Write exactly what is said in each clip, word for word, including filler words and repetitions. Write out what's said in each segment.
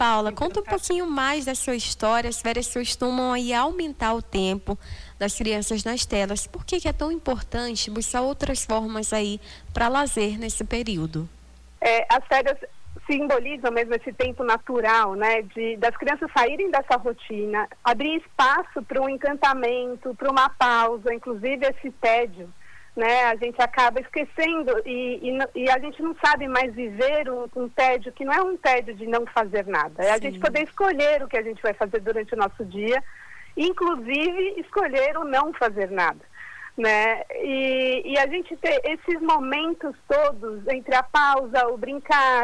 Paula, conta um pouquinho mais da sua história. As férias costumam aí aumentar o tempo das crianças nas telas. Por que que é tão importante buscar outras formas aí para lazer nesse período? É, as férias simbolizam mesmo esse tempo natural, né, de, das crianças saírem dessa rotina, abrir espaço para um encantamento, para uma pausa, inclusive esse tédio, né, a gente acaba esquecendo e, e, e a gente não sabe mais viver um, um tédio que não é um tédio de não fazer nada, é a gente poder escolher o que a gente vai fazer durante o nosso dia, inclusive escolher o não fazer nada. Né? E, e a gente ter esses momentos todos entre a pausa, o brincar,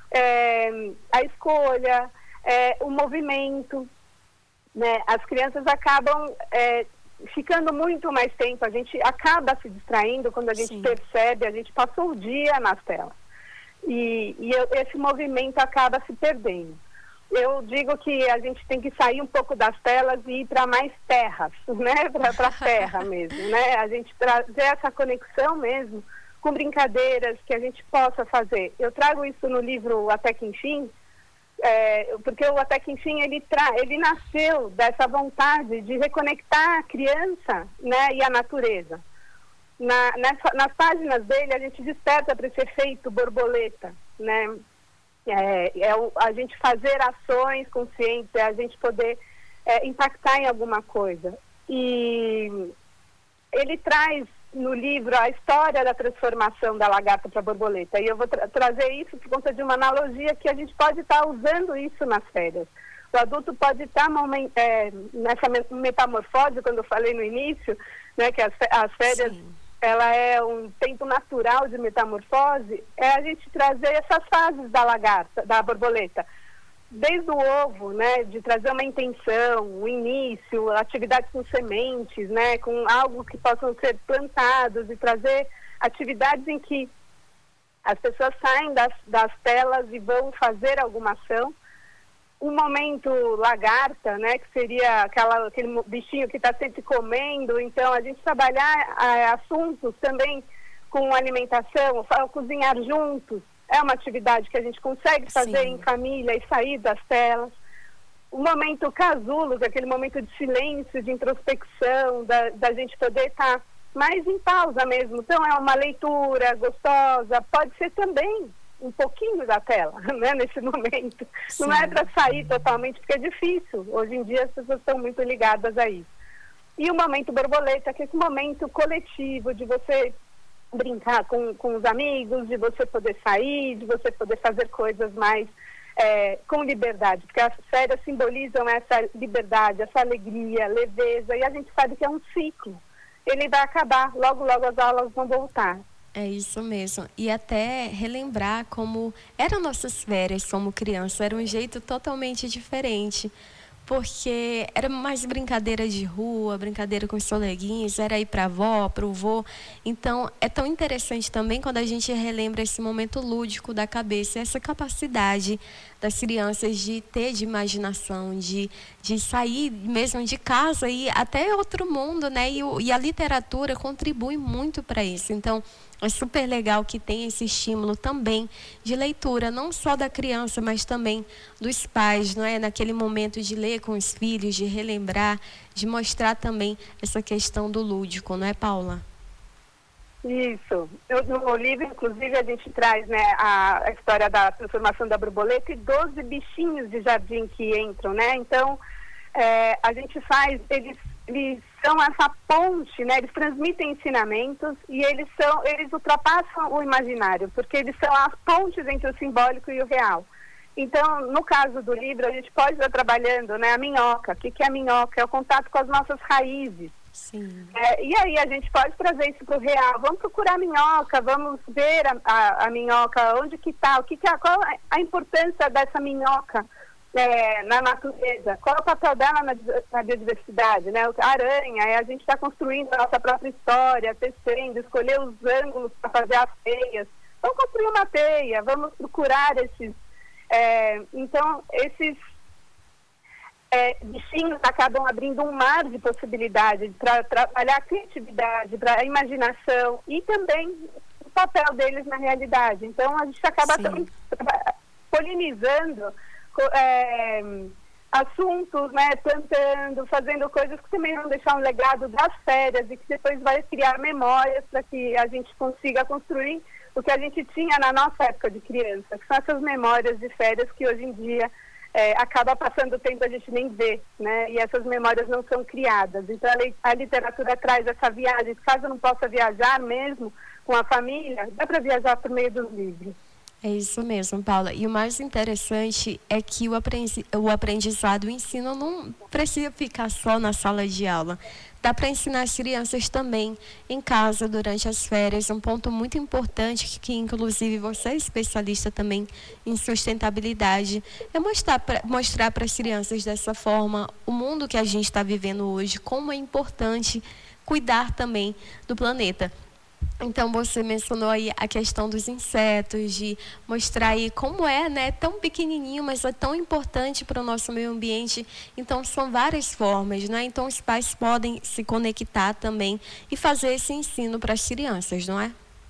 é, a escolha, é, o movimento, né? As crianças acabam é, ficando muito mais tempo, a gente acaba se distraindo quando a gente Sim. percebe, a gente passou o dia nas telas e, e eu, esse movimento acaba se perdendo. Eu digo que a gente tem que sair um pouco das telas e ir para mais terras, né? Para a terra mesmo, né? A gente trazer essa conexão mesmo com brincadeiras que a gente possa fazer. Eu trago isso no livro Até que Enfim, é, porque o Até que Enfim, ele, tra ele nasceu dessa vontade de reconectar a criança, né? E a natureza. Na, nessa, nas páginas dele, a gente desperta para esse efeito borboleta, né? É, é o, a gente fazer ações conscientes, é a gente poder é, impactar em alguma coisa. E ele traz no livro a história da transformação da lagarta para a borboleta. E eu vou tra trazer isso por conta de uma analogia que a gente pode estar tá usando isso nas férias. O adulto pode estar tá, é, nessa metamorfose, quando eu falei no início, né, que as, as férias... Sim. Ela é um tempo natural de metamorfose, é a gente trazer essas fases da lagarta, da borboleta, desde o ovo, né, de trazer uma intenção, o início, atividades com sementes, né, com algo que possam ser plantados e trazer atividades em que as pessoas saem das, das telas e vão fazer alguma ação. O momento lagarta, né, que seria aquela, aquele bichinho que está sempre comendo, então a gente trabalhar a, assuntos também com alimentação, cozinhar juntos, é uma atividade que a gente consegue fazer Sim. em família e sair das telas. O momento casulo, aquele momento de silêncio, de introspecção, da, da gente poder estar tá mais em pausa mesmo, então é uma leitura gostosa, pode ser também um pouquinho da tela, né, nesse momento. Sim. Não é para sair totalmente, porque é difícil. Hoje em dia as pessoas estão muito ligadas a isso. E o momento borboleta, que é esse momento coletivo de você brincar com, com os amigos, de você poder sair, de você poder fazer coisas mais é, com liberdade, porque as férias simbolizam essa liberdade, essa alegria, leveza, e a gente sabe que é um ciclo. Ele vai acabar, logo, logo as aulas vão voltar. É isso mesmo. E até relembrar como eram nossas férias como criança. Era um jeito totalmente diferente. Porque era mais brincadeira de rua, brincadeira com os coleguinhas, era ir para a avó, para o vô. Então, é tão interessante também quando a gente relembra esse momento lúdico da cabeça, essa capacidade das crianças de ter de imaginação, de, de sair mesmo de casa e até outro mundo, né? E, e a literatura contribui muito para isso. Então, é super legal que tem esse estímulo também de leitura, não só da criança, mas também dos pais, não é? Naquele momento de ler com os filhos, de relembrar, de mostrar também essa questão do lúdico, não é, Paula? Isso. Eu, no livro, inclusive, a gente traz, né, a, a história da transformação da borboleta e doze bichinhos de jardim que entram, né? Então, é, a gente faz, eles, eles são essa ponte, né? Eles transmitem ensinamentos e eles são, eles ultrapassam o imaginário, porque eles são as pontes entre o simbólico e o real. Então, no caso do livro, a gente pode estar trabalhando, né, a minhoca. O que, que é a minhoca? É o contato com as nossas raízes. Sim. É, e aí a gente pode trazer isso para o real. Vamos procurar a minhoca, vamos ver a, a, a minhoca, onde que está, o que que é, qual a importância dessa minhoca é, na natureza, qual é o papel dela na, na biodiversidade, né? A aranha, é, a gente está construindo a nossa própria história, tecendo, escolher os ângulos para fazer as teias. Vamos construir uma teia, vamos procurar esses... É, então, esses... É, bichinhos acabam abrindo um mar de possibilidades para trabalhar a criatividade, para a imaginação e também o papel deles na realidade. Então, a gente acaba também polinizando é, assuntos, né, plantando, fazendo coisas que também vão deixar um legado das férias e que depois vai criar memórias para que a gente consiga construir o que a gente tinha na nossa época de criança, que são essas memórias de férias que hoje em dia é, acaba passando o tempo a gente nem vê, né, e essas memórias não são criadas. Então a, a literatura traz essa viagem, caso eu não possa viajar mesmo com a família, dá para viajar por meio dos livros. É isso mesmo, Paula. E o mais interessante é que o, aprendi o aprendizado, o ensino não precisa ficar só na sala de aula. Dá para ensinar as crianças também em casa, durante as férias. Um ponto muito importante, que, que inclusive você é especialista também em sustentabilidade, é mostrar para mostrar para as crianças dessa forma o mundo que a gente está vivendo hoje, como é importante cuidar também do planeta. Então, você mencionou aí a questão dos insetos, de mostrar aí como é, né, tão pequenininho, mas é tão importante para o nosso meio ambiente. Então, são várias formas, né? Então, os pais podem se conectar também e fazer esse ensino para as crianças, não é?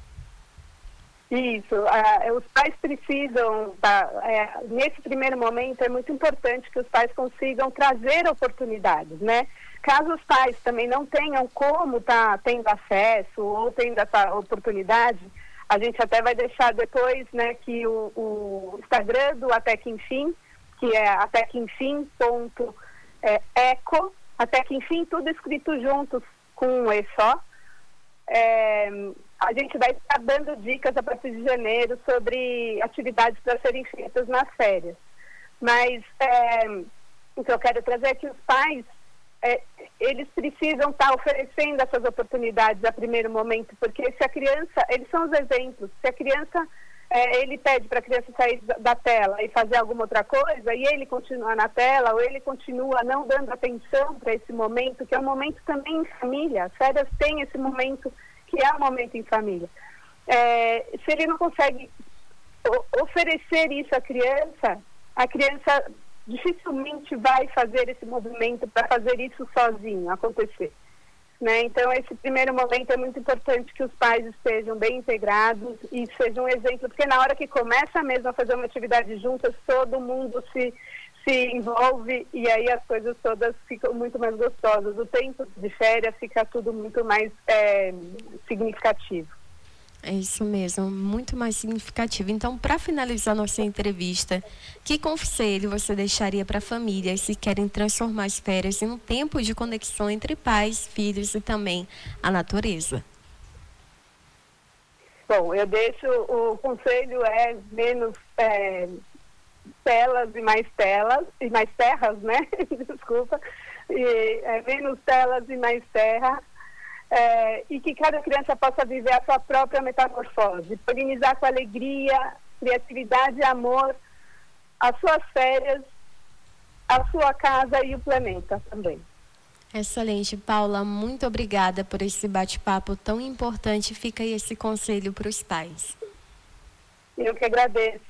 Isso, uh, os pais precisam, tá, é, nesse primeiro momento é muito importante que os pais consigam trazer oportunidades, né? Caso os pais também não tenham como estar tá tendo acesso ou tendo essa oportunidade, a gente até vai deixar depois, né, que o, o Instagram do Até Que Enfim, que é até que enfim ponto eco, até que enfim, tudo escrito juntos com um E só. É, a gente vai estar dando dicas a partir de janeiro sobre atividades para serem feitas nas férias. Mas é, o que eu quero trazer é que os pais, É, eles precisam estar tá oferecendo essas oportunidades a primeiro momento, porque se a criança, eles são os exemplos, se a criança, é, ele pede para a criança sair da tela e fazer alguma outra coisa, e ele continua na tela, ou ele continua não dando atenção para esse momento, que é um momento também em família, as férias têm esse momento que é um momento em família. É, se ele não consegue oferecer isso à criança, a criança dificilmente vai fazer esse movimento para fazer isso sozinho acontecer, né? Então esse primeiro momento é muito importante que os pais estejam bem integrados e sejam um exemplo, porque na hora que começa mesmo a fazer uma atividade juntas, todo mundo se, se envolve e aí as coisas todas ficam muito mais gostosas, o tempo de férias fica tudo muito mais é, significativo. É isso mesmo, muito mais significativo. Então, para finalizar nossa entrevista, que conselho você deixaria para famílias se querem transformar as férias em um tempo de conexão entre pais, filhos e também a natureza? Bom, eu deixo, o conselho é menos é, telas e mais telas, e mais terras, né? Desculpa. E, é, menos telas e mais terra. É, e que cada criança possa viver a sua própria metamorfose, polinizar com alegria, criatividade e amor as suas férias, a sua casa e o planeta também. Excelente, Paula, muito obrigada por esse bate-papo tão importante. Fica aí esse conselho para os pais. Eu que agradeço.